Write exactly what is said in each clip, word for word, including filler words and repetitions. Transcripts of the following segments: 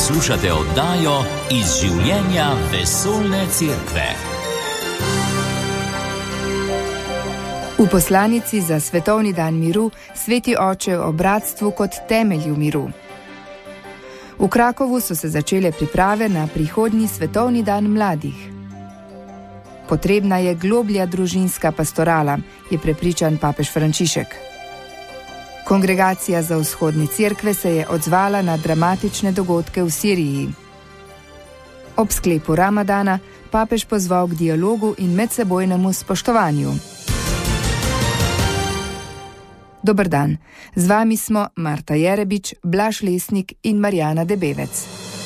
Poslušate oddajo Iz življenja vesoljne cerkve. V poslanici za Svetovni dan miru sveti oče o bratstvu kot temelju miru. V Krakovu so se začele priprave na prihodnji Svetovni dan mladih. Potrebna je globlja družinska pastorala, je prepričan papež Frančišek. Kongregacija za vzhodne cerkve se je odzvala na dramatične dogodke v Siriji. Ob sklepu Ramadana papež pozval k dialogu in medsebojnemu spoštovanju. Dober dan, z vami smo Marta Jerebič, Blaž Lesnik in Marjana Debevec.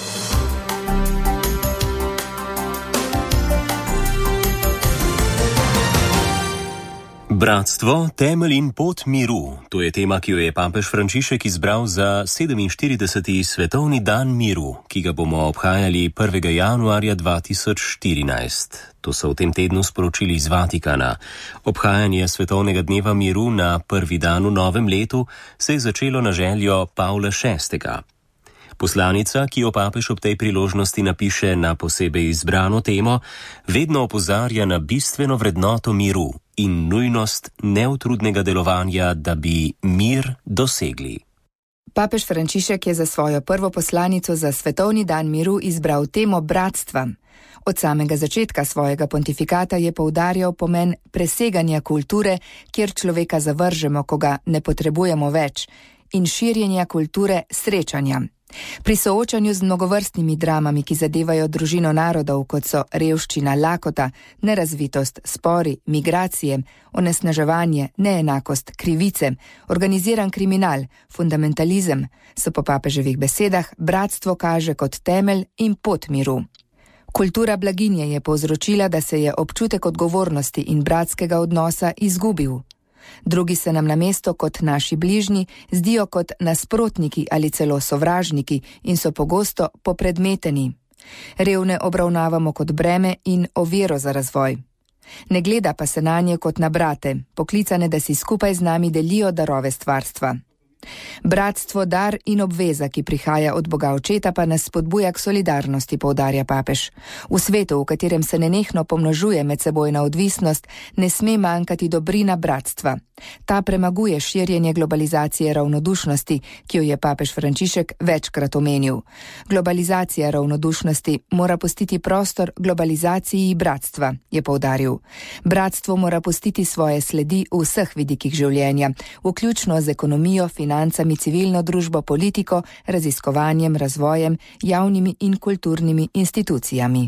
Bratstvo, temelj in pot miru. To je tema, ki jo je papež Frančišek izbral za sedeminštirideseti Svetovni dan miru, ki ga bomo obhajali prvega januarja dva tisoč štirinajst. To so v tem tednu sporočili iz Vatikana. Obhajanje Svetovnega dneva miru na prvi dan v novem letu se je začelo na željo Pavla šestega. Poslanica, ki jo papež ob tej priložnosti napiše na posebej izbrano temo, vedno opozarja na bistveno vrednoto miru in nujnost neutrudnega delovanja, da bi mir dosegli. Papež Frančišek je za svojo prvo poslanico za Svetovni dan miru izbral temo bratstva. Od samega začetka svojega pontifikata je poudarjal pomen preseganja kulture, kjer človeka zavržemo, ko ga ne potrebujemo več, in širjenja kulture srečanja. Pri soočanju z mnogovrstnimi dramami, ki zadevajo družino narodov, kot so revščina, lakota, nerazvitost, spori, migracije, onesnaževanje, neenakost, krivice, organiziran kriminal, fundamentalizem, so po papeževih besedah bratstvo kaže kot temelj in pot miru. Kultura blaginje je povzročila, da se je občutek odgovornosti in bratskega odnosa izgubil. Drugi se nam namesto kot naši bližnji zdijo kot nasprotniki ali celo sovražniki in so pogosto popredmeteni. Revne obravnavamo kot breme in oviro za razvoj. Ne gleda pa se nanje kot na brate, poklicane, da si skupaj z nami delijo darove stvarstva. Bratstvo, dar in obveza, ki prihaja od Boga Očeta, pa nas spodbuja k solidarnosti, poudarja papež. V svetu, v katerem se nenehno pomnožuje medsebojna odvisnost, ne sme manjkati dobrina bratstva. Ta premaguje širjenje globalizacije ravnodušnosti, ki jo je papež Frančišek večkrat omenil. Globalizacija ravnodušnosti mora pustiti prostor globalizaciji bratstva, je poudaril. Bratstvo mora pustiti svoje sledi v vseh vidikih življenja, vključno z ekonomijo, financami, civilno družbo, politiko, raziskovanjem, razvojem, javnimi in kulturnimi institucijami.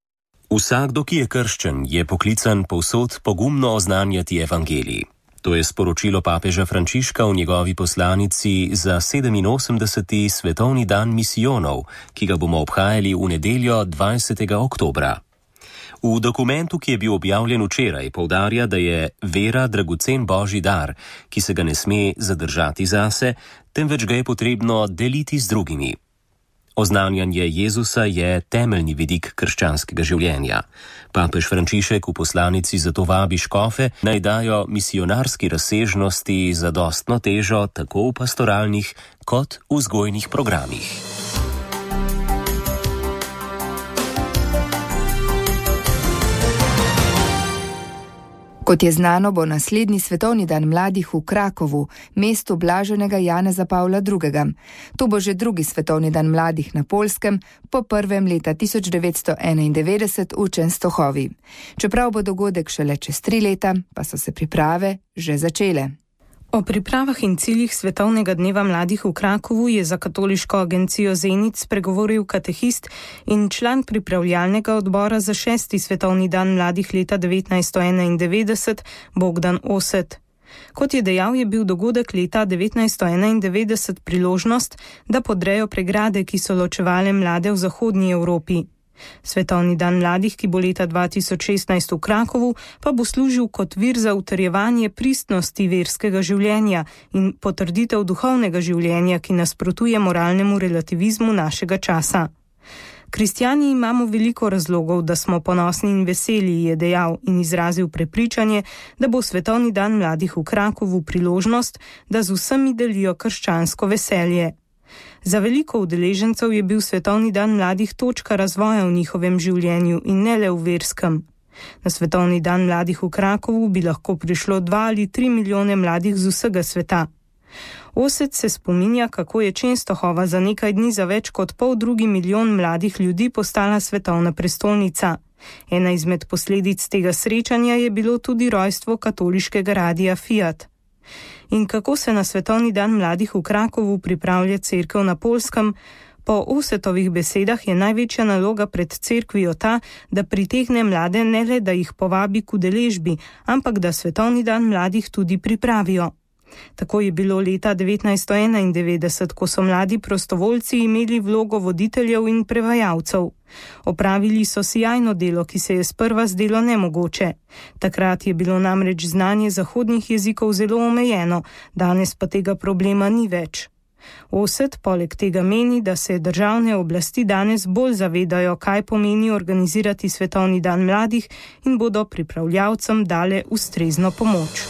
Vsakdo, ki je krščen, je poklican povsod pogumno oznanjati evangelij. To je sporočilo papeža Frančiška v njegovi poslanici za sedeminosemdeseti Svetovni dan misijonov, ki ga bomo obhajali v nedeljo dvajsetega oktobra. V dokumentu, ki je bil objavljen včeraj, poudarja, da je vera dragocen božji dar, ki se ga ne sme zadržati zase, temveč ga je potrebno deliti z drugimi. Oznanjanje Jezusa je temeljni vidik krščanskega življenja. Papež Frančišek v poslanici zato vabi škofe, naj dajo misijonarski razsežnosti zadostno težo tako v pastoralnih kot v vzgojnih programih. Kot je znano, bo naslednji Svetovni dan mladih v Krakovu, mestu blaženega Janeza Pavla drugega. To bo že drugi Svetovni dan mladih na Poljskem, po prvem leta tisoč devetsto enaindevetdeset v Čenstohovi. Čeprav bo dogodek šele čez tri leta, pa so se priprave že začele. O pripravah in ciljih Svetovnega dneva mladih v Krakovu je za katoliško agencijo Zenic spregovoril katehist in član pripravljalnega odbora za šesti Svetovni dan mladih leta devetnajststo enaindevetdeset Bogdan Oset. Kot je dejal, je bil dogodek leta devetnajststo enaindevetdeset priložnost, da podrejo pregrade, ki so ločevale mlade v zahodnji Evropi. Svetovni dan mladih, ki bo leta dva tisoč šestnajst v Krakovu, pa bo služil kot vir za utrjevanje pristnosti verskega življenja in potrditev duhovnega življenja, ki nasprotuje moralnemu relativizmu našega časa. Kristjani imamo veliko razlogov, da smo ponosni in veseli, je dejal in izrazil prepričanje, da bo Svetovni dan mladih v Krakovu priložnost, da z vsemi delijo krščansko veselje. Za veliko udeležencev je bil Svetovni dan mladih točka razvoja v njihovem življenju in ne le v verskem. Na Svetovni dan mladih v Krakovu bi lahko prišlo dva ali tri milijone mladih z vsega sveta. Osed se spominja, kako je Čenstohova za nekaj dni za več kot pol drugi milijon mladih ljudi postala svetovna prestolnica. Ena izmed posledic tega srečanja je bilo tudi rojstvo katoliškega radia Fiat. In kako se na Svetovni dan mladih v Krakovu pripravlja cerkev na Poljskem? Po Osetovih besedah je največja naloga pred cerkvijo ta, da pritegne mlade ne le, da jih povabi k udeležbi, ampak da Svetovni dan mladih tudi pripravijo. Tako je bilo leta devetnajststo enaindevetdeset, ko so mladi prostovoljci imeli vlogo voditeljev in prevajalcev. Opravili so sijajno delo, ki se je sprva zdelo nemogoče. Takrat je bilo namreč znanje zahodnih jezikov zelo omejeno, danes pa tega problema ni več. Osed poleg tega meni, da se državne oblasti danes bolj zavedajo, kaj pomeni organizirati Svetovni dan mladih in bodo pripravljavcem dale ustrezno pomoč.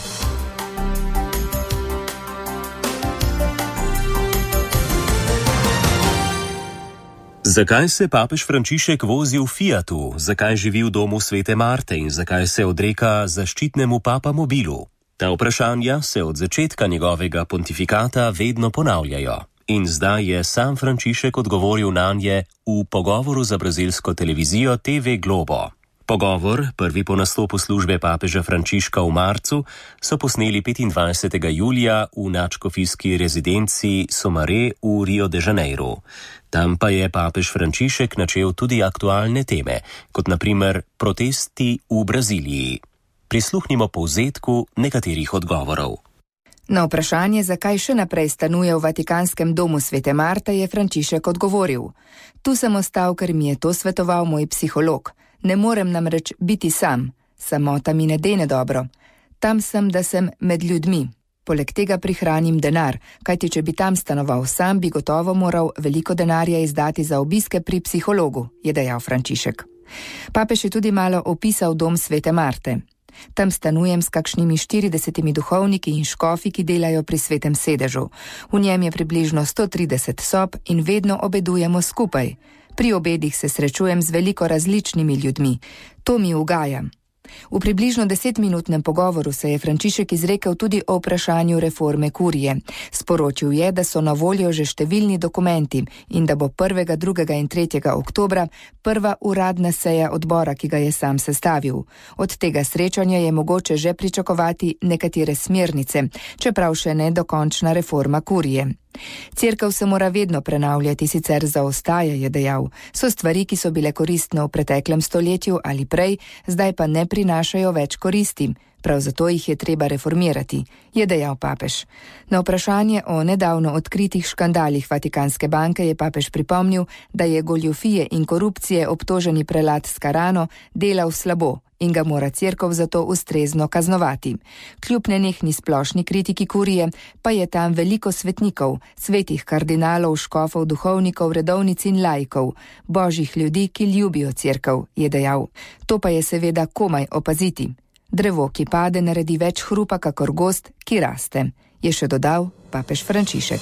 Zakaj se papež Frančišek vozi v Fiatu, zakaj živi v domu Svete Marte in zakaj se odreka zaščitnemu papamobilu? Ta vprašanja se od začetka njegovega pontifikata vedno ponavljajo. In zdaj je sam Frančišek odgovoril nanje v pogovoru za brazilsko televizijo T V Globo. Pogovor, prvi po nastopu službe papeža Frančiška v marcu, so posneli petindvajsetega julija v nadškofijski rezidenci Somare v Rio de Janeiro. Tam pa je papež Frančišek načel tudi aktualne teme, kot na primer protesti v Braziliji. Prisluhnimo povzetku nekaterih odgovorov. Na vprašanje, zakaj še naprej stanuje v Vatikanskem domu Svete Marte, je Frančišek odgovoril: Tu sem ostal, ker mi je to svetoval moj psiholog. Ne morem namreč biti sam, samota mi ne dene dobro. Tam sem, da sem med ljudmi. Poleg tega prihranim denar, kajti če bi tam stanoval sam, bi gotovo moral veliko denarja izdati za obiske pri psihologu, je dejal Frančišek. Papež je tudi malo opisal dom Svete Marte. Tam stanujem s kakšnimi štiridesetimi duhovniki in škofi, ki delajo pri Svetem sedežu. V njem je približno sto trideset sob in vedno obedujemo skupaj. Pri obedih se srečujem z veliko različnimi ljudmi. To mi ugaja. V približno desetminutnem pogovoru se je Frančišek izrekel tudi o vprašanju reforme kurije. Sporočil je, da so na voljo že številni dokumenti in da bo prvega, drugega in tretjega oktobra prva uradna seja odbora, ki ga je sam sestavil. Od tega srečanja je mogoče že pričakovati nekatere smernice, čeprav še ne dokončna reforma kurije. Cerkev se mora vedno prenavljati, sicer zaostaja, je dejal. So stvari, ki so bile koristne v preteklem stoletju ali prej, zdaj pa ne prinašajo več koristi. Prav zato jih je treba reformirati, je dejal papež. Na vprašanje o nedavno odkritih škandalih Vatikanske banke je papež pripomnil, da je goljufije in korupcije obtoženi prelat Scarano delal slabo in ga mora cerkev zato ustrezno kaznovati. Kljub nenehni splošni kritiki kurije, pa je tam veliko svetnikov, svetih kardinalov, škofov, duhovnikov, redovnic in laikov, božjih ljudi, ki ljubijo cerkev, je dejal. To pa je seveda komaj opaziti. Drevo, ki pade, naredi več hrupa, kakor gozd, ki raste, je še dodal papež Frančišek.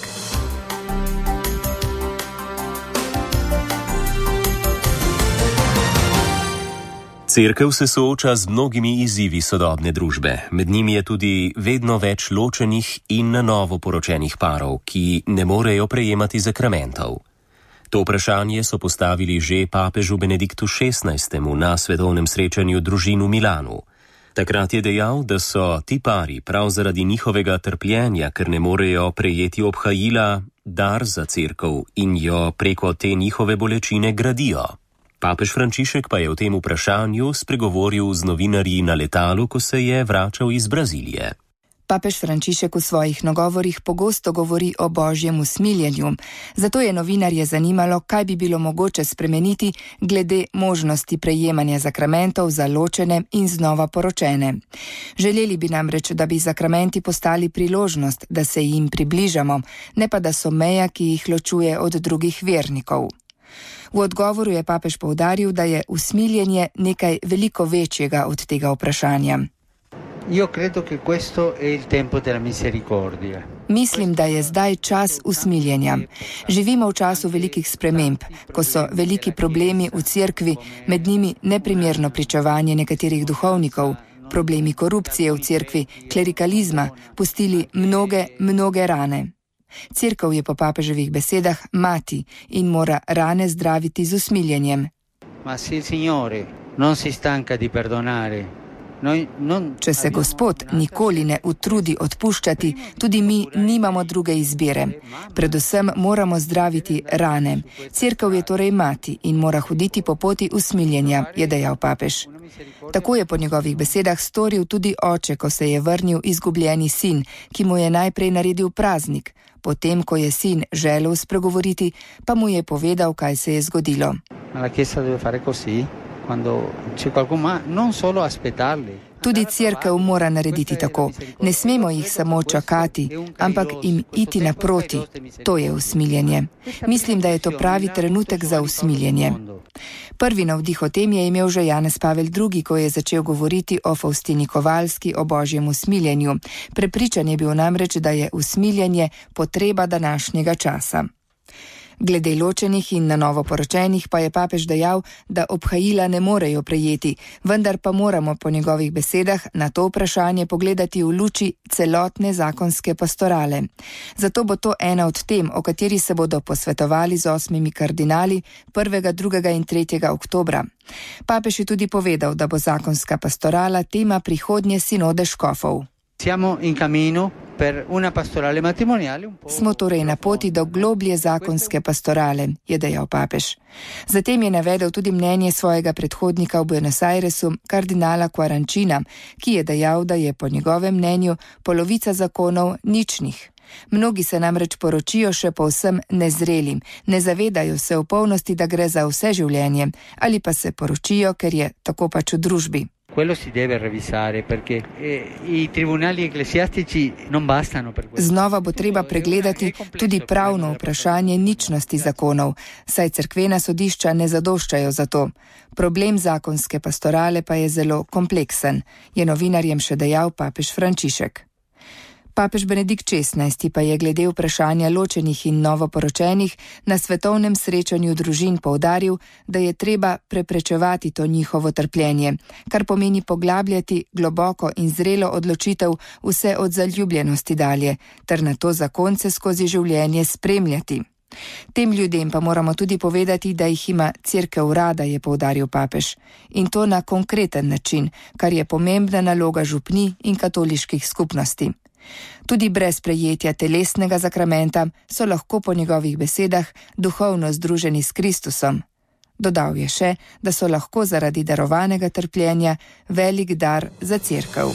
Cerkev se sooča z mnogimi izzivi sodobne družbe. Med njimi je tudi vedno več ločenih in na novo poročenih parov, ki ne morejo prejemati zakramentov. To vprašanje so postavili že papežu Benediktu šestnajstemu na svetovnem srečanju družin v Milanu. Takrat je dejal, da so ti pari prav zaradi njihovega trpljenja, ker ne morejo prejeti obhajila, dar za cerkev in jo preko te njihove bolečine gradijo. Papež Frančišek pa je o tem vprašanju spregovoril z novinarji na letalu, ko se je vračal iz Brazilije. Papež Frančišek v svojih nagovorih pogosto govori o božjem usmiljenju, zato je novinarje zanimalo, kaj bi bilo mogoče spremeniti glede možnosti prejemanja zakramentov za ločene in znova poročene. Želeli bi namreč, da bi zakramenti postali priložnost, da se jim približamo, ne pa da so meja, ki jih ločuje od drugih vernikov. V odgovoru je papež poudaril, da je usmiljenje nekaj veliko večjega od tega vprašanja. Io credo che questo è il tempo della misericordia. Mislim, da je zdaj čas usmiljenja. Živimo v času velikih sprememb, ko so veliki problemi v cerkvi, med njimi neprimerno pričevanje nekaterih duhovnikov, problemi korupcije v cerkvi, klerikalizma, pustili mnoge, mnoge rane. Cerkev je po papeževih besedah mati in mora rane zdraviti z usmiljenjem. Ma se il Signore non si stanca di perdonare. Če se Gospod nikoli ne utrudi odpuščati, tudi mi nimamo druge izbire. Predvsem moramo zdraviti rane. Cerkev je torej mati in mora hoditi po poti usmiljenja, je dejal papež. Tako je po njegovih besedah storil tudi oče, ko se je vrnil izgubljeni sin, ki mu je najprej naredil praznik. Potem, ko je sin želel spregovoriti, pa mu je povedal, kaj se je zgodilo. Tudi cerkev mora narediti tako. Ne smemo jih samo čakati, ampak jim iti naproti. To je usmiljenje. Mislim, da je to pravi trenutek za usmiljenje. Prvi navdih o tem je imel že Janez Pavel drugi, ko je začel govoriti o Faustini Kovalski, o božjem usmiljenju. Prepričan je bil namreč, da je usmiljenje potreba današnjega časa. Glede ločenih in na novo poročenih pa je papež dejal, da obhajila ne morejo prejeti, vendar pa moramo po njegovih besedah na to vprašanje pogledati v luči celotne zakonske pastorale. Zato bo to ena od tem, o kateri se bodo posvetovali z osmimi kardinali prvega, drugega in tretjega oktobra. Papež je tudi povedal, da bo zakonska pastorala tema prihodnje sinode škofov. Siamo in cammino per una pastorale matrimoniale. Smo torej na poti do globlje zakonske pastorale, je dejal papež. Zatem je navedel tudi mnenje svojega predhodnika v Buenos Airesu, kardinala Quarančina, ki je dejal, da je po njegovem mnenju polovica zakonov ničnih. Mnogi se namreč poročijo še povsem nezrelim, ne zavedajo se v polnosti, da gre za vse življenje, ali pa se poročijo, ker je tako pač v družbi. Quello si deve revisare perché eh, i tribunali ecclesiastici non bastano per questo. Znova bo treba pregledati tudi pravno vprašanje ničnosti zakonov, saj cerkvena sodišča ne zadoščajo za to. Problem zakonske pastorale pa je zelo kompleksen, je novinarjem še dejal papež Frančišek. Papež Benedikt šestnajsti pa je glede vprašanja ločenih in novoporočenih na svetovnem srečanju družin poudaril, da je treba preprečevati to njihovo trpljenje, kar pomeni poglabljati globoko in zrelo odločitev vse od zaljubljenosti dalje, ter na to zakonce skozi življenje spremljati. Tem ljudem pa moramo tudi povedati, da jih ima cerkev rada, je poudaril papež, in to na konkreten način, kar je pomembna naloga župni in katoliških skupnosti. Tudi brez prejetja telesnega zakramenta so lahko po njegovih besedah duhovno združeni s Kristusom. Dodal je še, da so lahko zaradi darovanega trpljenja velik dar za cerkev.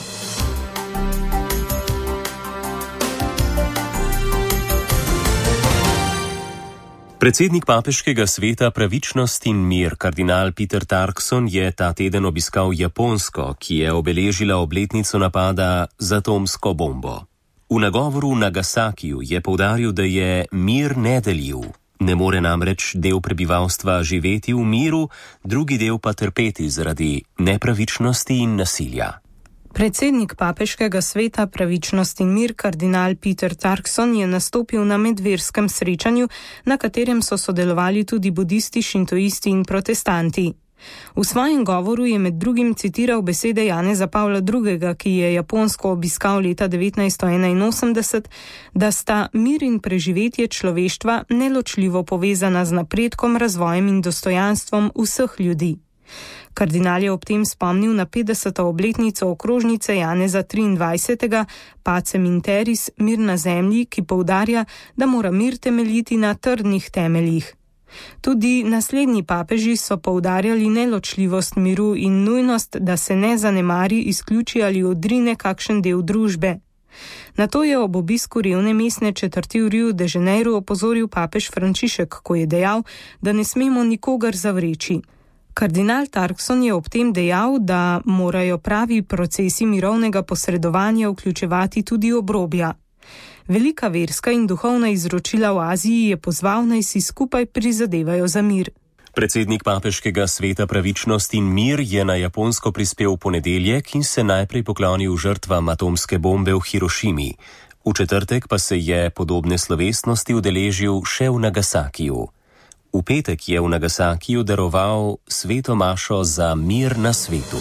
Predsednik papeškega sveta Pravičnost in mir, kardinal Peter Turkson, je ta teden obiskal Japonsko, ki je obeležila obletnico napada z atomsko bombo. V nagovoru v Nagasakiju je poudaril, da je mir nedeljiv. Ne more namreč del prebivalstva živeti v miru, drugi del pa trpeti zaradi nepravičnosti in nasilja. Predsednik papeškega sveta Pravičnost in mir, kardinal Peter Turkson, je nastopil na medverskem srečanju, na katerem so sodelovali tudi budisti, šintoisti in protestanti. V svojem govoru je med drugim citiral besede Janeza Pavla drugega, ki je Japonsko obiskal leta devetnajststo enainosemdeset, da sta mir in preživetje človeštva neločljivo povezana z napredkom, razvojem in dostojanstvom vseh ljudi. Kardinal je ob tem spomnil na petdeseto obletnico okrožnice Janeza triindvajsetega Pacem in Terris, mir na zemlji, ki poudarja, da mora mir temeljiti na trdnih temeljih. Tudi naslednji papeži so poudarjali neločljivost miru in nujnost, da se ne zanemari, izključi ali odrine kakšen del družbe. Na to je ob obisku revne mestne četrti v Rio de Janeiro opozoril papež Frančišek, ko je dejal, da ne smemo nikogar zavreči. Kardinal Turkson je ob tem dejal, da morajo pravi procesi mirovnega posredovanja vključevati tudi obrobja. Velika verska in duhovna izročila v Aziji je pozval, naj si skupaj prizadevajo za mir. Predsednik papeškega sveta Pravičnost in mir je na Japonsko prispel v ponedeljek in se najprej poklonil žrtvam atomske bombe v Hirošimi. V četrtek pa se je podobne slovesnosti udeležil še v Nagasakiju. V petek je v Nagasakiju daroval sveto mašo za mir na svetu.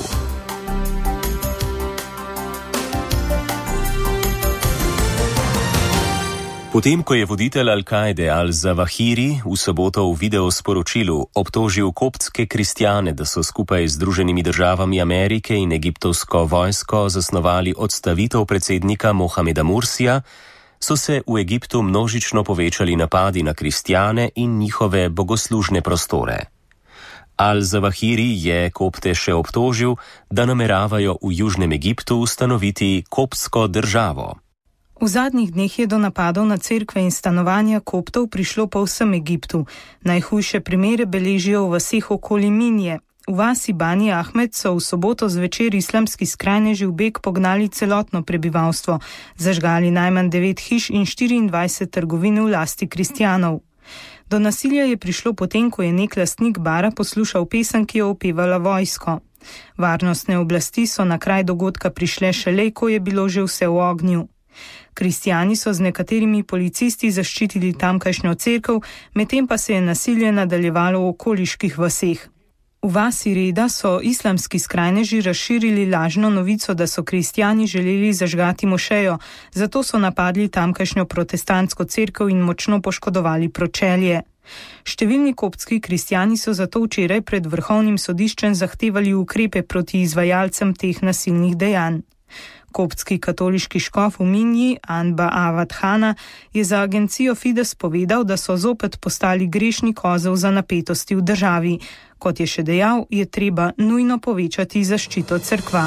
Potem, ko je voditelj Al-Kaide Al-Zawahiri v soboto v videosporočilu obtožil koptske kristjane, da so skupaj z Združenimi državami Amerike in egiptovsko vojsko zasnovali odstavitev predsednika Mohameda Mursija, so se v Egiptu množično povečali napadi na kristjane in njihove bogoslužne prostore. Al-Zawahiri je kopte še obtožil, da nameravajo v Južnem Egiptu ustanoviti koptsko državo. V zadnjih dneh je do napadov na cerkve in stanovanja koptov prišlo po vsem Egiptu. Najhujše primere beležijo v vaseh okoli Minje. V vasi Bani Ahmed so v soboto zvečer islamski skrajneži v beg pognali celotno prebivalstvo, zažgali najmanj devet hiš in štiriindvajset trgovin v lasti kristjanov. Do nasilja je prišlo potem, ko je nek lastnik bara poslušal pesem, ki jo opevala vojsko. Varnostne oblasti so na kraj dogodka prišle šele, ko je bilo že vse v ognju. Kristjani so z nekaterimi policisti zaščitili tamkajšnjo cerkev, medtem pa se je nasilje nadaljevalo v okoliških vaseh. V vasi Reda so islamski skrajneži razširili lažno novico, da so kristjani želeli zažgati mošejo, zato so napadli tamkajšnjo protestantsko cerkev in močno poškodovali pročelje. Številni koptski kristjani so zato včeraj pred vrhovnim sodiščem zahtevali ukrepe proti izvajalcem teh nasilnih dejanj. Koptski katoliški škof v Minji, Anba Avad Hana, je za agencijo Fides povedal, da so zopet postali grešni kozel za napetosti v državi. Kot je še dejal, je treba nujno povečati zaščito cerkva.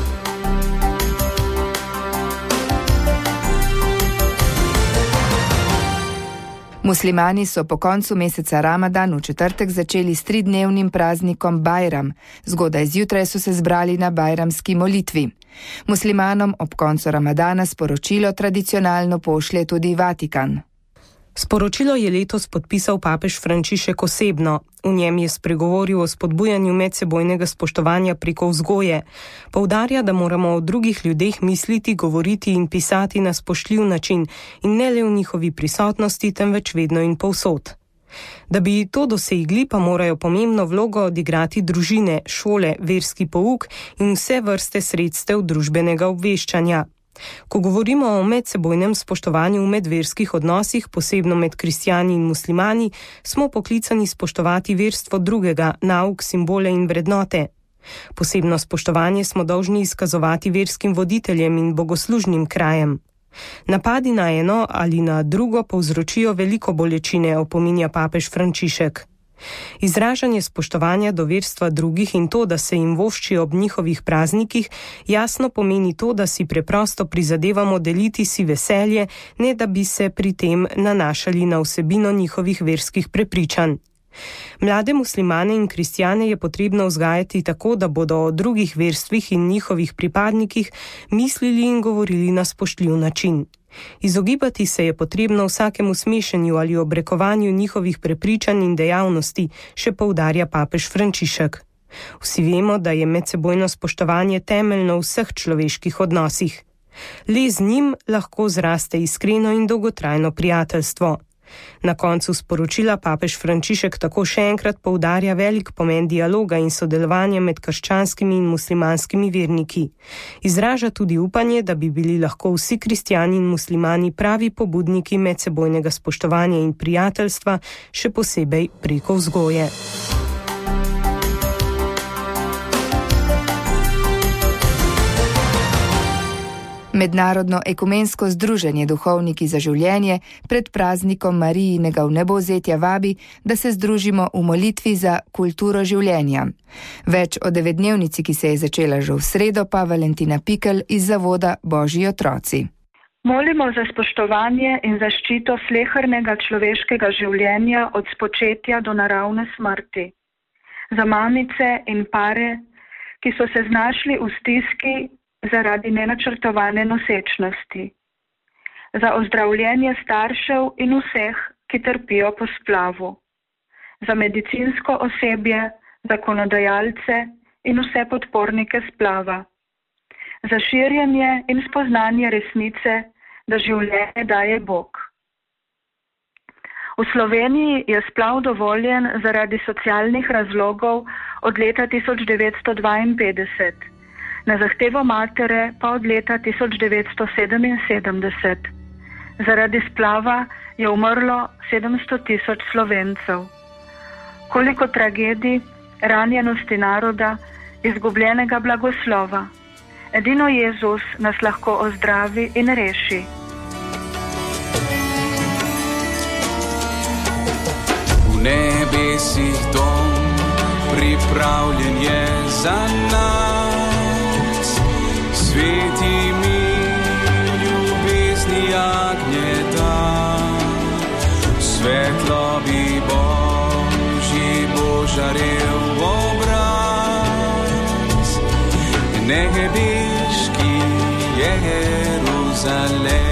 Muslimani so po koncu meseca Ramadan v četrtek začeli s tridnevnim praznikom Bajram. Zgodaj zjutraj so se zbrali na bajramski molitvi. Muslimanom ob koncu Ramadana sporočilo tradicionalno pošlje tudi Vatikan. Sporočilo je letos podpisal papež Frančišek osebno. V njem je spregovoril o spodbujanju medsebojnega spoštovanja preko vzgoje. Poudarja, da moramo o drugih ljudeh misliti, govoriti in pisati na spoštljiv način in ne le v njihovi prisotnosti, temveč vedno in povsod. Da bi to dosegli, pa morajo pomembno vlogo odigrati družine, šole, verski pouk in vse vrste sredstev družbenega obveščanja. Ko govorimo o medsebojnem spoštovanju v medverskih odnosih, posebno med kristjani in muslimani, smo poklicani spoštovati verstvo drugega, nauk, simbole in vrednote. Posebno spoštovanje smo dolžni izkazovati verskim voditeljem in bogoslužnim krajem. Napadi na eno ali na drugo povzročijo veliko bolečine, opominja papež Frančišek. Izražanje spoštovanja do verstva drugih in to, da se jim vošči ob njihovih praznikih, jasno pomeni to, da si preprosto prizadevamo deliti si veselje, ne da bi se pri tem nanašali na vsebino njihovih verskih prepričanj. Mlade muslimane in kristjane je potrebno vzgajati tako, da bodo o drugih verstvih in njihovih pripadnikih mislili in govorili na spoštljiv način. Izogibati se je potrebno vsakemu smešenju ali obrekovanju njihovih prepričanj in dejavnosti, še poudarja papež Frančišek. Vsi vemo, da je medsebojno spoštovanje temeljno v vseh človeških odnosih. Le z njim lahko zraste iskreno in dolgotrajno prijateljstvo. Na koncu sporočila papež Frančišek tako še enkrat poudarja velik pomen dialoga in sodelovanja med krščanskimi in muslimanskimi verniki. Izraža tudi upanje, da bi bili lahko vsi kristjani in muslimani pravi pobudniki medsebojnega spoštovanja in prijateljstva, še posebej preko vzgoje. Mednarodno ekumensko združenje Duhovniki za življenje pred praznikom Marijinega vnebovzetja vabi, da se združimo v molitvi za kulturo življenja. Več o devetdnevnici, ki se je začela že v sredo, pa Valentina Pikel iz Zavoda Božji otroci. Molimo za spoštovanje in zaščito slehernega človeškega življenja od spočetja do naravne smrti. Za mamice in pare, ki so se znašli v stiski zaradi nenačrtovane nosečnosti. Za ozdravljenje staršev in vseh, ki trpijo po splavu. Za medicinsko osebje, zakonodajalce in vse podpornike splava. Za širjenje in spoznanje resnice da življenje daje Bog. V Sloveniji je splav dovoljen zaradi socialnih razlogov od leta tisoč devetsto dvainpetdeset, na zahtevo matere pa od leta tisoč devetsto sedeminsedemdeset. Zaradi splava je umrlo sedemsto tisoč Slovencev. Koliko tragedij, ranjenosti naroda, izgubljenega blagoslova. Edino Jezus nas lahko ozdravi in reši. V nebesih dom pripravljen je za nas, sveti mir, ljubezni agnjeta, svetlobi Božji božarev obraz, nebeški Jeruzalem.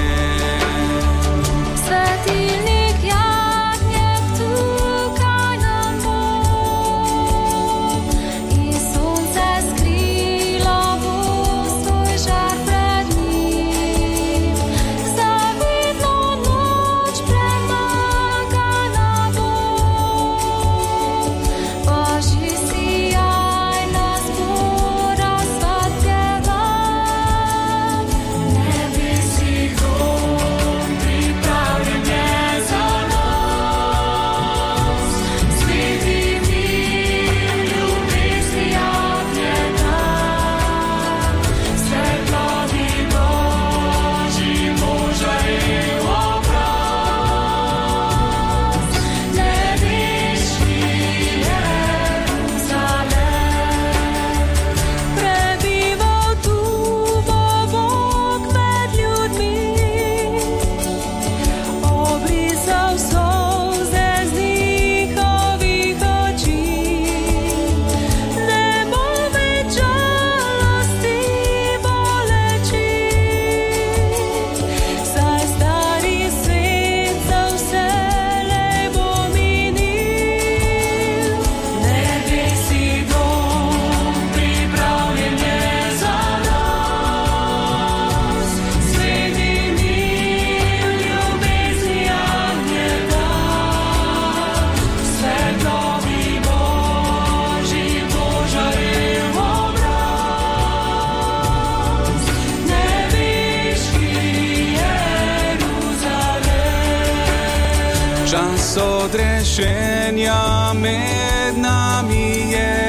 Čas odrešenja med nami je,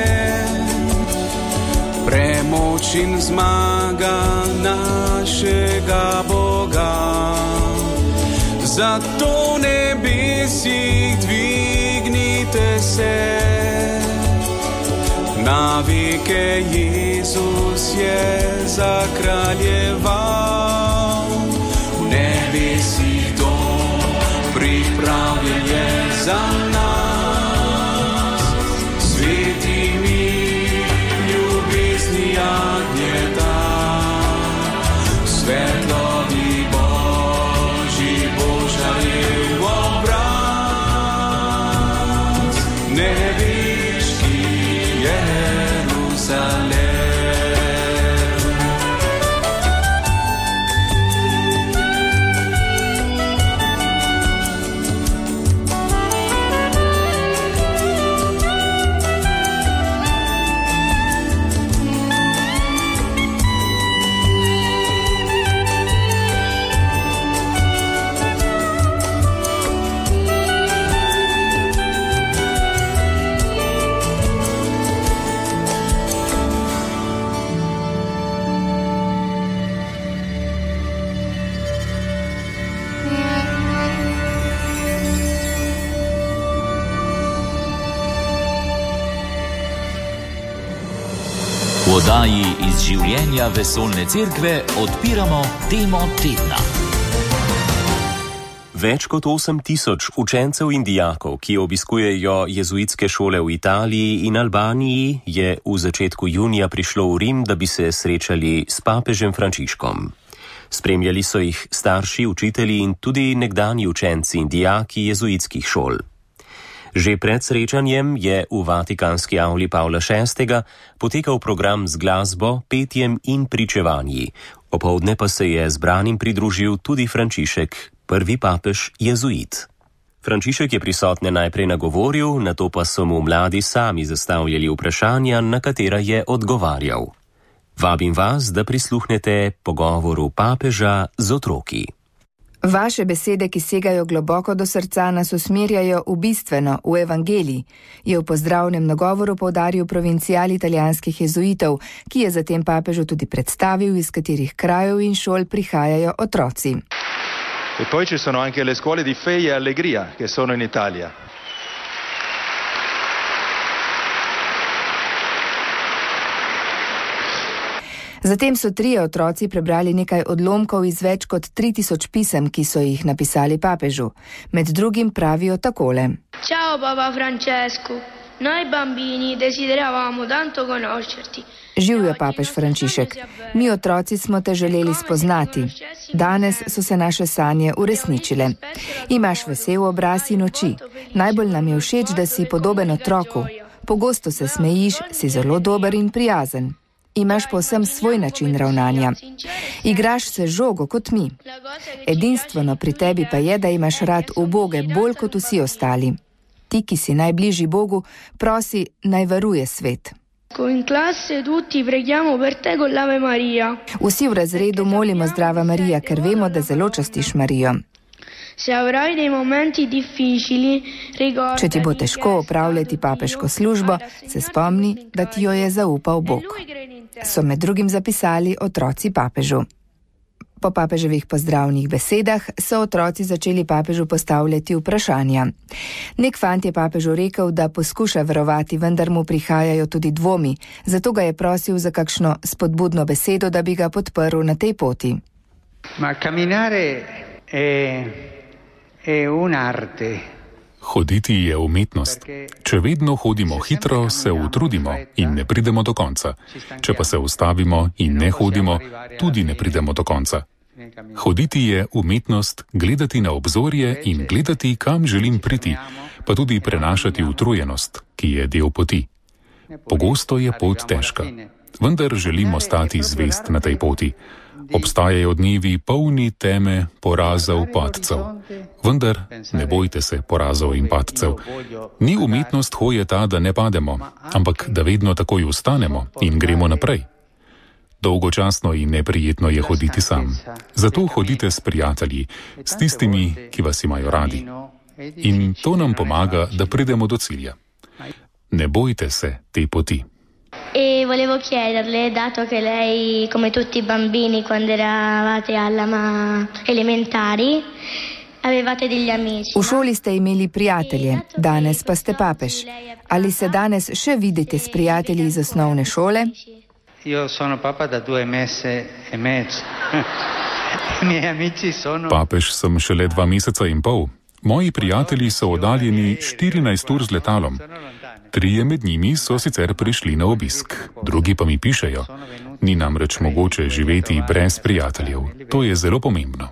premoč in zmaga našega Boga. Zato v nebesih dvignite se, na veke Jezus je zakraljeval. V nebesih dom pripravljen je za nas, sveti mir, ljubezni agnjeta, svetlobi Božji božarev obraz, nebeški Jeruzalem. V oddaji iz življenja Vesoljne cerkve odpiramo temo tedna. Več kot osem tisoč učencev in dijakov, ki obiskujejo jezuitske šole v Italiji in Albaniji, je v začetku junija prišlo v Rim, da bi se srečali s papežem Frančiškom. Spremljali so jih starši, učitelji in tudi nekdanji učenci in dijaki jezuitskih šol. Že pred srečanjem je v Vatikanski avli Pavla šestega potekal program z glasbo, petjem in pričevanji. Opoldne pa se je zbranim pridružil tudi Frančišek, prvi papež jezuit. Frančišek je prisotne najprej nagovoril, nato pa so mu mladi sami zastavljali vprašanja, na katera je odgovarjal. Vabim vas, da prisluhnete pogovoru papeža z otroki. Vaše besede, ki segajo globoko do srca, nas usmerjajo v bistveno, v evangelij, je v pozdravnem nagovoru poudaril provincial italijanskih jezuitov, ki je zatem papežu tudi predstavil, iz katerih krajev in šol prihajajo otroci. E poi ci sono anche le scuole di Fede e Allegria, che sono in Italia. Zatem so trije otroci prebrali nekaj odlomkov iz več kot tri tisoč pisem, ki so jih napisali papežu. Med drugim pravijo takole. Ciao Papa Francesco, noi bambini desideravamo tanto conoscerti. Živjo papež Frančišek, mi otroci smo te želeli spoznati. Danes so se naše sanje uresničile. Imaš vesel obraz in oči. Najbolj nam je všeč, da si podoben otroku. Pogosto se smejiš, si zelo dober in prijazen. Imaš povsem svoj način ravnanja. Igraš se žogo kot mi. Edinstveno pri tebi pa je, da imaš rad uboge bolj kot vsi ostali. Ti, ki si najbližji Bogu, prosi, naj varuje svet. Vsi v razredu molimo Zdrava Marija, ker vemo, da zelo častiš Marijo. Če ti bo težko opravljati papeško službo, se spomni, da ti jo je zaupal Bog. So med drugim zapisali otroci papežu. Po papeževih pozdravnih besedah so otroci začeli papežu postavljati vprašanja. Nek fant je papežu rekel, da poskuša verovati, vendar mu prihajajo tudi dvomi, zato ga je prosil za kakšno spodbudno besedo, da bi ga podprl na tej poti. Ma camminare è, è un'arte. Hoditi je umetnost. Če vedno hodimo hitro, se utrudimo in ne pridemo do konca. Če pa se ustavimo in ne hodimo, tudi ne pridemo do konca. Hoditi je umetnost, gledati na obzorje in gledati, kam želim priti, pa tudi prenašati utrujenost, ki je del poti. Pogosto je pot težka, vendar želim ostati zvest na tej poti. Obstajajo dnevi polni teme, porazov, padcev. Vendar ne bojte se porazov in padcev. Ni umetnost hoje ta, da ne pademo, ampak da vedno takoj ustanemo in gremo naprej. Dolgočasno in neprijetno je hoditi sam. Zato hodite s prijatelji, s tistimi, ki vas imajo radi. In to nam pomaga, da pridemo do cilja. Ne bojte se te poti. E volevo chiederle, dato che lei, come tutti i bambini, quando eravate alla elementari, avevate degli amici. V šoli ste imeli prijatelje, danes pa ste papež. Ali se danes še vidite s prijatelji iz osnovne šole? Io sono papa da due mesi e mezzo. Miei amici sono... Papež sem šele dva meseca in pol. Moji prijatelji so oddaljeni štirinajst ur z letalom. Trije med njimi so sicer prišli na obisk, drugi pa mi pišejo. Ni namreč mogoče živeti brez prijateljev. To je zelo pomembno.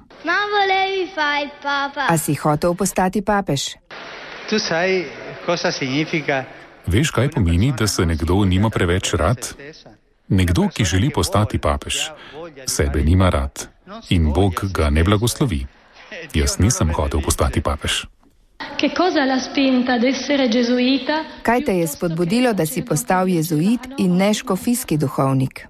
A si hotel postati papež? Veš, kaj pomeni, da se nekdo nima preveč rad? Nekdo, ki želi postati papež, sebe nima rad in Bog ga ne blagoslovi. Jaz nisem hotel postati papež. Kaj te je spodbudilo, da si postal jezuit in ne škofijski duhovnik?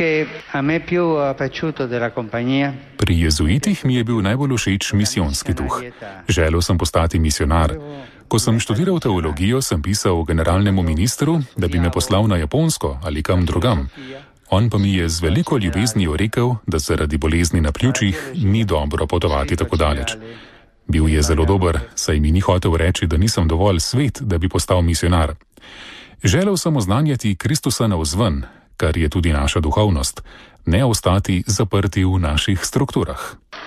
Pri jezuitih mi je bil najbolj všeč misijonski duh. Želel sem postati misionar. Ko sem študiral teologijo, sem pisal generalnemu ministru, da bi me poslal na Japonsko ali kam drugam. On pa mi je z veliko ljubeznijo rekel, da zaradi bolezni na pljučih ni dobro potovati tako daleč. Bil je zelo dober, saj mi ni hotel reči, da nisem dovolj svet, da bi postal misionar. Želel sem oznanjati Kristusa navzven, kar je tudi naša duhovnost, ne ostati zaprti v naših strukturah.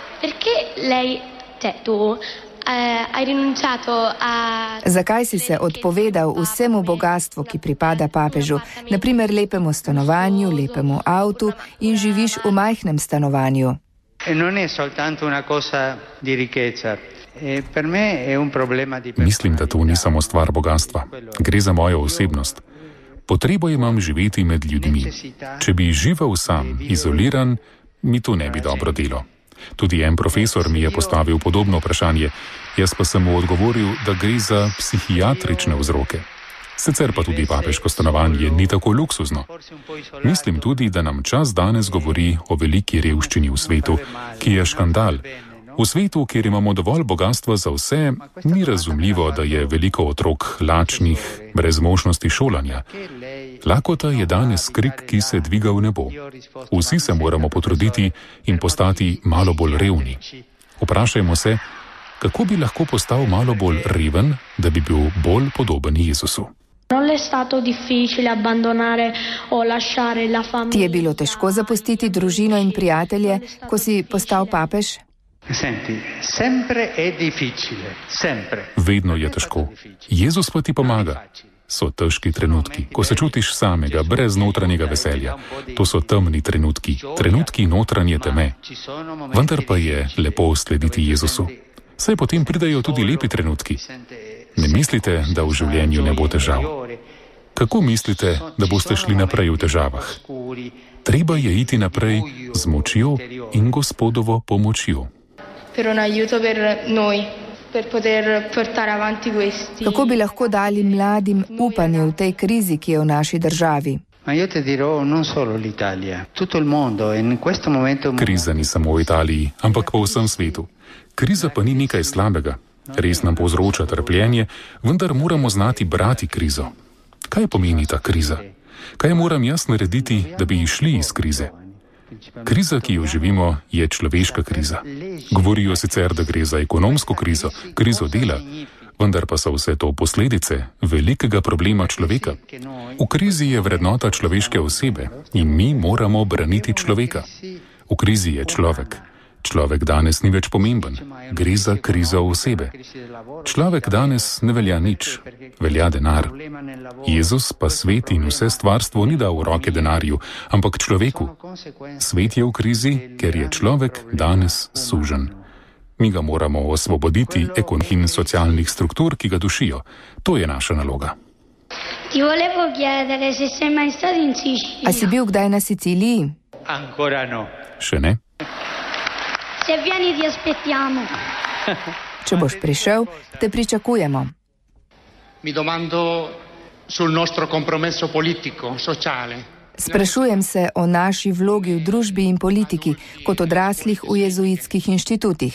Zakaj si se odpovedal vsemu bogastvu, ki pripada papežu, naprimer lepemu stanovanju, lepemu avtu in živiš v majhnem stanovanju? Mislim, da to ni samo stvar bogatstva. Gre za mojo osebnost. Potrebo imam živeti med ljudmi. Če bi živel sam, izoliran, mi to ne bi dobro delo. Tudi en profesor mi je postavil podobno vprašanje, jaz pa sem mu odgovoril, da gre za psihiatrične vzroke. Sicer pa tudi papeško stanovanje ni tako luksuzno. Mislim tudi, da nam čas danes govori o veliki revščini v svetu, ki je škandal. V svetu, kjer imamo dovolj bogatstva za vse, ni razumljivo, da je veliko otrok lačnih, brez možnosti šolanja. Lakota je danes krik, ki se dviga v nebo. Vsi se moramo potruditi in postati malo bolj revni. Vprašajmo se, kako bi lahko postal malo bolj reven, da bi bil bolj podoben Jezusu. Ti je bilo težko zapustiti družino in prijatelje, ko si postal papež? Vedno je težko. Jezus pa ti pomaga. So težki trenutki, ko se čutiš samega, brez notranjega veselja. To so temni trenutki, trenutki notranje teme. Vendar pa je lepo slediti Jezusu. Saj potem pridejo tudi lepi trenutki. Ne mislite, da v življenju ne bo težav. Kako mislite, da boste šli naprej v težavah? Treba je iti naprej z močjo in Gospodovo pomočjo. Kako bi lahko dali mladim upanje v tej krizi, ki je v naši državi? Kriza ni samo v Italiji, ampak po vsem svetu. Kriza pa ni nekaj slabega. Res nam povzroča trpljenje, vendar moramo znati brati krizo. Kaj pomeni ta kriza? Kaj moram jaz narediti, da bi išli iz krize? Kriza, ki jo živimo, je človeška kriza. Govorijo sicer, da gre za ekonomsko krizo, krizo dela, vendar pa so vse to posledice velikega problema človeka. V krizi je vrednota človeške osebe in mi moramo braniti človeka. V krizi je človek. Človek danes ni več pomemben. Gre za krizo osebe. Človek danes ne velja nič. Velja denar. Jezus pa svet in vse stvarstvo ni dal v roke denarju, ampak človeku. Svet je v krizi, ker je človek danes sužen. Mi ga moramo osvoboditi ekonomskih in socialnih struktur, ki ga dušijo. To je naša naloga. A si bil kdaj na Siciliji? Še ne. Če boš prišel, te pričakujemo. Sprašujem se o naši vlogi v družbi in politiki kot odraslih v jezuitskih inštitutih.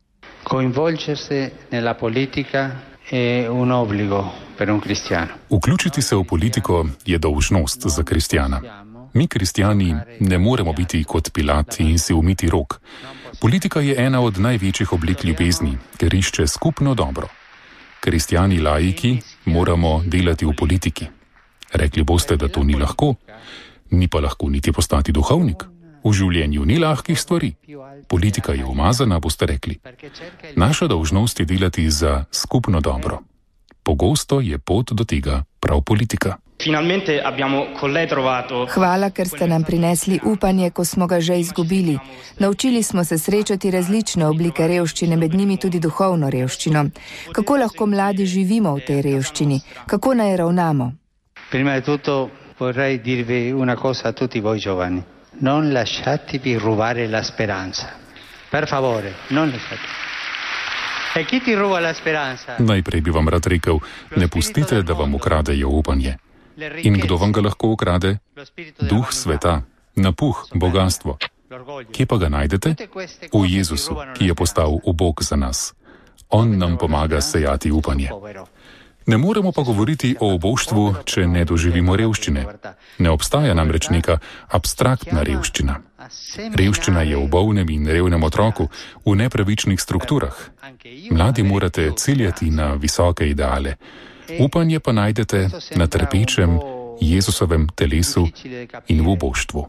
Vključiti se v politiko je dolžnost za kristjana. Mi, kristjani, ne moremo biti kot Pilat in si umiti rok. Politika je ena od največjih oblik ljubezni, ker išče skupno dobro. Kristjani laiki moramo delati v politiki. Rekli boste, da to ni lahko. Ni pa lahko niti postati duhovnik. V življenju ni lahkih stvari. Politika je umazana, boste rekli. Naša dolžnost je delati za skupno dobro. Pogosto je pot do tega prav politika. Hvala, ker ste nam prinesli upanje, ko smo ga že izgubili. Naučili smo se srečati različne oblike revščine, med njimi tudi duhovno revščino. Kako lahko mladi živimo v tej revščini? Kako naj ravnamo? Prima di tutto vorrei dirvi una cosa a tutti voi giovani. Non lasciatevi rubare la speranza. Per favore, non lasciate. E chi ti ruba la speranza? Najprej bi vam rad rekel, ne pustite, da vam ukradejo upanje. In kdo vam ga lahko ukrade? Duh sveta, napuh, bogatstvo. Kje pa ga najdete? V Jezusu, ki je postal ubog za nas. On nam pomaga sejati upanje. Ne moremo pa govoriti o oboštvu, če ne doživimo revščine. Ne obstaja namreč neka abstraktna revščina. Revščina je v bolnem in revnem otroku, v nepravičnih strukturah. Mladi morate ciljati na visoke ideale. Upanje pa najdete na trpečem Jezusovem telesu in v oboštvu.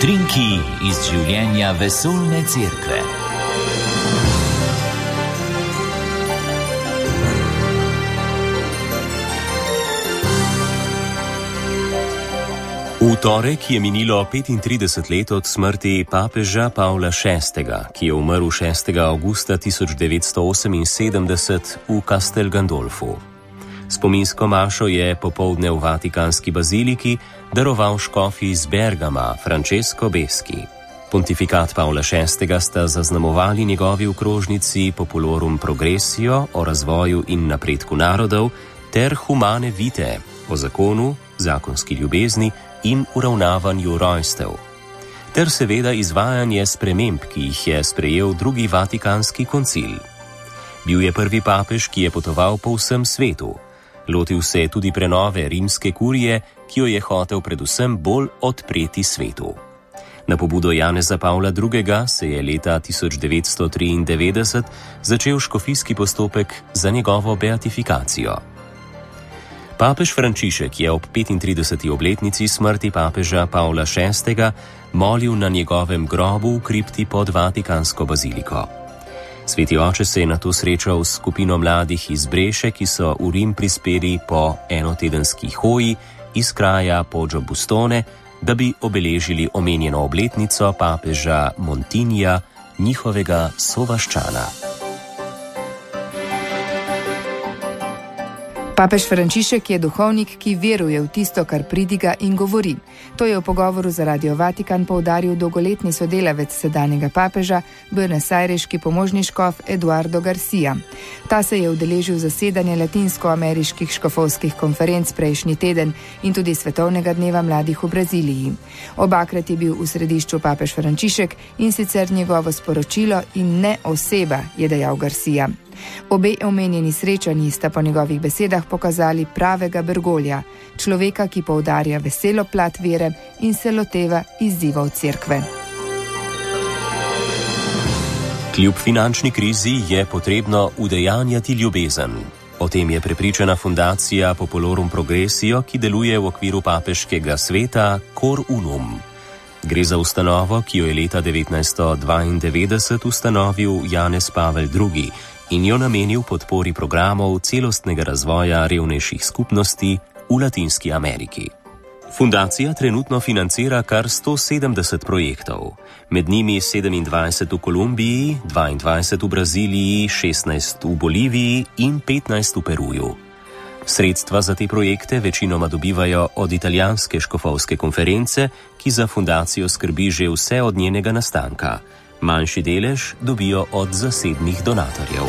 Utrinki iz življenja vesoljne cerkve. V torek je minilo petintrideset let od smrti papeža Pavla šestega, ki je umrl šestega avgusta tisoč devetsto oseminsedemdeset v Castel Gandolfu. Spominsko mašo je popoldne v Vatikanski baziliki daroval škof iz Bergama Francesco Beschi. Pontifikat Pavla šestega sta zaznamovali njegovi okrožnici Populorum Progressio o razvoju in napredku narodov ter Humane Vitae o zakonu, zakonski ljubezni in uravnavanju rojstev, ter seveda izvajanje sprememb, ki jih je sprejel drugi Vatikanski koncil. Bil je prvi papež, ki je potoval po vsem svetu. Lotil se je tudi prenove rimske kurije, ki jo je hotel predvsem bolj odpreti svetu. Na pobudo Janeza Pavla drugega se je leta tisoč devetsto triindevetdeset začel škofijski postopek za njegovo beatifikacijo. Papež Frančišek je ob petintrideseti obletnici smrti papeža Pavla šestega molil na njegovem grobu v kripti pod Vatikansko baziliko. Sveti oče se je nato srečal s skupino mladih iz Breše, ki so v Rim prispeli po enotedenski hoji iz kraja Poggio Bustone, da bi obeležili omenjeno obletnico papeža Montinija, njihovega sovaščana. Papež Frančišek je duhovnik, ki veruje v tisto, kar pridiga in govori. To je v pogovoru za Radio Vatikan poudaril dolgoletni sodelavec sedanjega papeža, buenosajreški pomožni škof Eduardo Garcia. Ta se je udeležil zasedanja latinsko-ameriških škofovskih konferenc prejšnji teden in tudi Svetovnega dneva mladih v Braziliji. Obakrat je bil v središču papež Frančišek in sicer njegovo sporočilo in ne oseba, je dejal Garcia. Obe omenjeni srečanji sta po njegovih besedah pokazali pravega Bergolja, človeka, ki poudarja veselo plat vere in se loteva izzivov cerkve. Kljub finančni krizi je potrebno udejanjati ljubezen. O tem je prepričana fundacija Populorum Progressio, ki deluje v okviru papeškega sveta Cor Unum. Gre za ustanovo, ki jo je leta devetnajststo dvaindevetdeset ustanovil Janez Pavel drugi in jo namenil podpori programov celostnega razvoja revnejših skupnosti v Latinski Ameriki. Fundacija trenutno financira kar sto sedemdeset projektov, med njimi sedemindvajset v Kolumbiji, dvaindvajset v Braziliji, šestnajst v Boliviji in petnajst v Peruju. Sredstva za te projekte večinoma dobivajo od italijanske škofovske konference, ki za fundacijo skrbi že vse od njenega nastanka. Manjši delež dobijo od zasebnih donatorjev.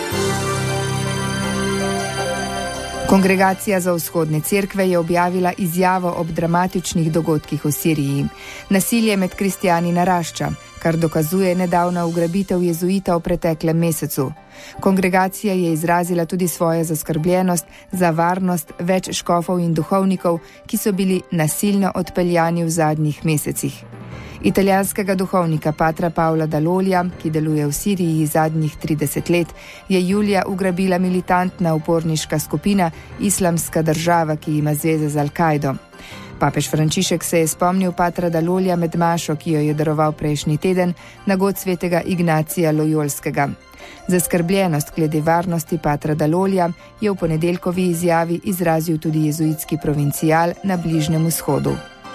Kongregacija za vzhodne cerkve je objavila izjavo ob dramatičnih dogodkih v Siriji. Nasilje med kristjani narašča, kar dokazuje nedavna ugrabitev jezuita v preteklem mesecu. Kongregacija je izrazila tudi svojo zaskrbljenost za varnost več škofov in duhovnikov, ki so bili nasilno odpeljani v zadnjih mesecih. Italijanskega duhovnika patra Paola Dall'Oglio, ki deluje v Siriji zadnjih trideset let, je julija ugrabila militantna uporniška skupina Islamska država, ki ima zveze z Al-Kaido. Papež Frančišek se je spomnil patra Dall'Oglio med mašo, ki jo je daroval prejšnji teden na god svetega Ignacija Lojolskega. Zaskrbljenost glede varnosti patra Dall'Oglio je v ponedeljkovi izjavi izrazil tudi jezuitski provincial na Bližnjem vzhodu.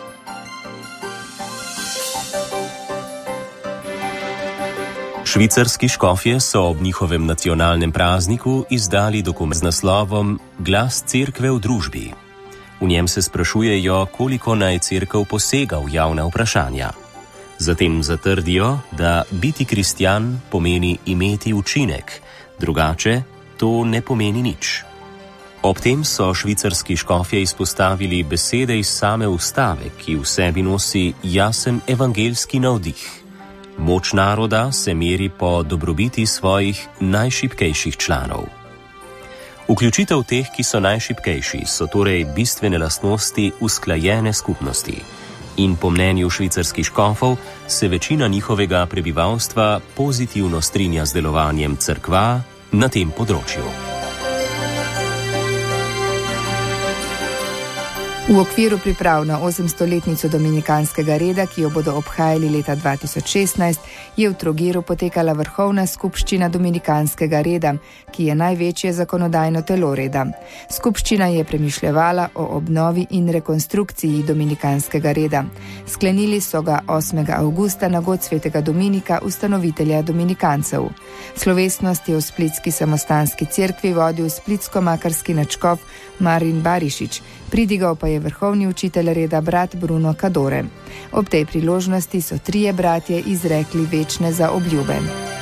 Švicarski škofje so ob njihovem nacionalnem prazniku izdali dokument z naslovom Glas cerkve v družbi. V njem se sprašujejo, koliko naj cerkev posega v javna vprašanja. Zatem zatrdijo, da biti kristjan pomeni imeti učinek, drugače to ne pomeni nič. Ob tem so švicarski škofje izpostavili besede iz same ustave, ki v sebi nosi jasen evangeljski navdih. Moč naroda se meri po dobrobiti svojih najšibkejših članov. Vključitev teh, ki so najšibkejši, so torej bistvene lastnosti usklajene skupnosti. In po mnenju švicarskih škofov se večina njihovega prebivalstva pozitivno strinja z delovanjem cerkva na tem področju. V okviru priprav na osemstoletnico dominikanskega reda, ki jo bodo obhajali leta dva tisoč šestnajst, je v Trogiru potekala vrhovna skupščina dominikanskega reda, ki je največje zakonodajno telo reda. Skupščina je premišljevala o obnovi in rekonstrukciji dominikanskega reda. Sklenili so ga osmega avgusta na god svetega Dominika, ustanovitelja dominikancev. Slovesnost je v splitski samostanski cerkvi vodil splitsko-makarski nadškof Marin Barišič, pridigal pa je vrhovni učitelj reda brat Bruno Kadore. Ob tej priložnosti so trije bratje izrekli večne zaobljube.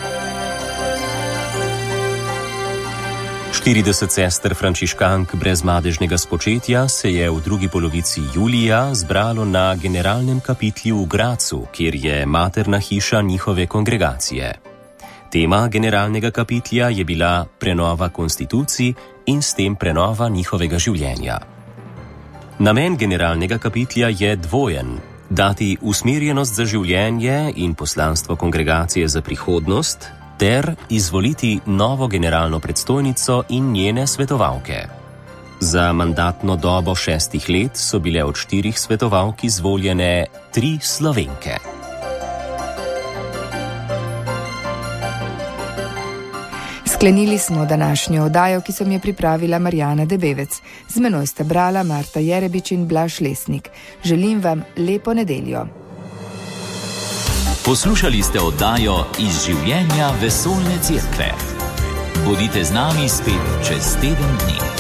štirideset sester frančiškank brez madežnega spočetja se je v drugi polovici julija zbralo na generalnem kapitlju v Gracu, kjer je materna hiša njihove kongregacije. Tema generalnega kapitlja je bila prenova konstitucij in s tem prenova njihovega življenja. Namen generalnega kapitlja je dvojen: dati usmerjenost za življenje in poslanstvo kongregacije za prihodnost, ter izvoliti novo generalno predstojnico in njene svetovalke. Za mandatno dobo šestih let so bile od štirih svetovalk izvoljene tri Slovenke. Sklenili smo današnjo oddajo, ki sem je pripravila Marjana Debevec. Z menoj sta brala Marta Jerebič in Blaž Lesnik. Želim vam lepo nedeljo. Poslušali ste oddajo Iz življenja vesoljne cerkve. Bodite z nami spet čez teden dni.